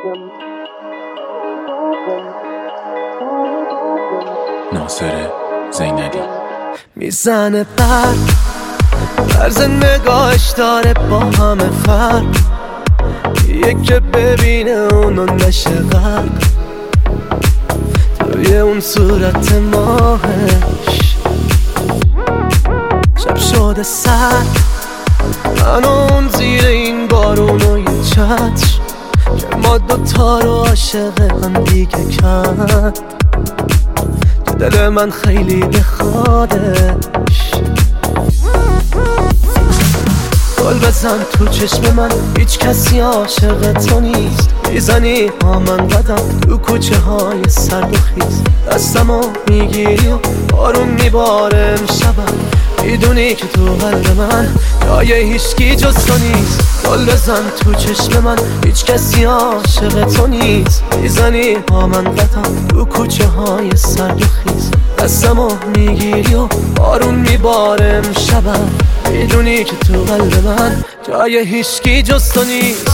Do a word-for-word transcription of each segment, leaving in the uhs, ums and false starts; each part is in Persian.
ناصر زینبی میزنه برد طرز نگاهش داره با همه فرق، یک که ببینه اونو نشه غرق توی اون صورت ماهش. شب شده سرد من اون زیر این بارون و یه چتر که ما دوتا رو عاشق هم دیگه کرد، که دل من خیلی بخوادش. گل بزن تو چشم من، هیچ کسی عاشق تو نیست. میزنی با من قدم تو کوچه های سرد و خیز، دستمو میگیری و بارون میباره امشبم، میدونی که تو قلب من جای هیچکی جز تو نیست. گل بزن تو چشم من، هیچ کسی عاشق تو نیست. میزنی با من قدم تو کوچه های سرد و خیز، دستمو میگیری و بارون میباره امشبم، میدونی که تو قلب من جای هیچکی جز تو نیست.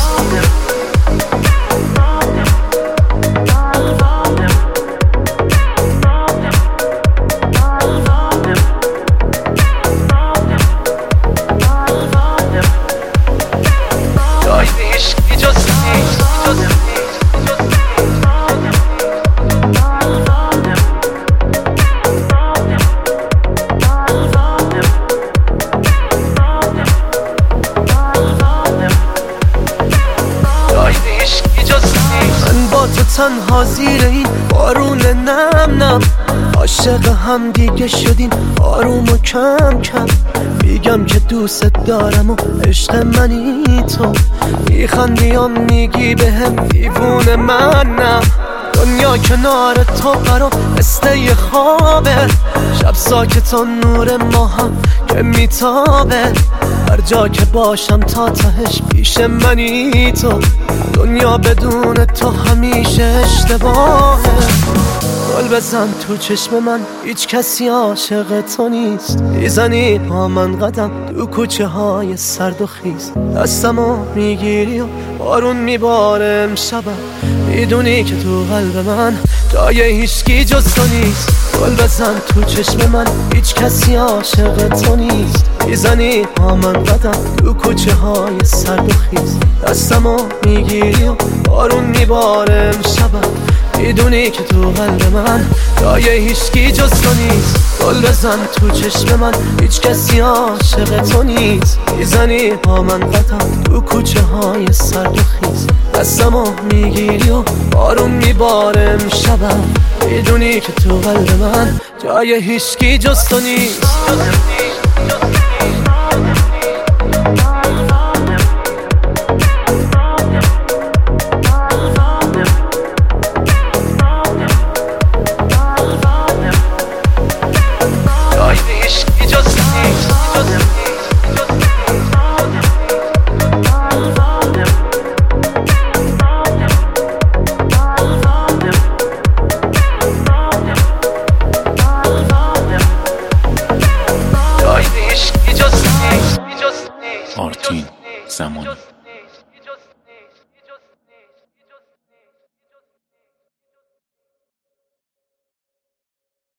تنها زیر این بارون نم نم، عاشق هم دیگه شدیم آروم و کم کم. میگم که دوست دارم و عشق منی تو، میخندی و میگی به هم دیوونه منم. دنیا کنار تو برام مثل یه خوابه، شب ساکت و نور ماهم که میتابه. هر جا که باشم تا تهش پیش منی تو، دنیا بدون تو همیشه اشتباهه. گل بزن تو چشم من، هیچ کسی عاشق تو نیست. میزنی با من قدم تو کوچه های سرد و خیز، دستمو میگیری و بارون میباره امشبم، میدونی که تو قلب من جای هیچکی جز تو نیست. گل بزن تو چشم من، هیچ کسی عاشق تو نیست. میزنی با من قدم تو کوچه های سرد و خیز، دستمو میگیری و بارون میباره امشبم، میدونی که تو قلب من جای هیچکی جز تو نیست. گل بزن تو چشم من، هیچ کسی عاشق تو نیست. میزنی با من قدم تو کوچه های سرد و خیز، دستمو میگیری و بارون میباره امشبم، میدونی که تو قلب من جای هیچکی جز تو نیست.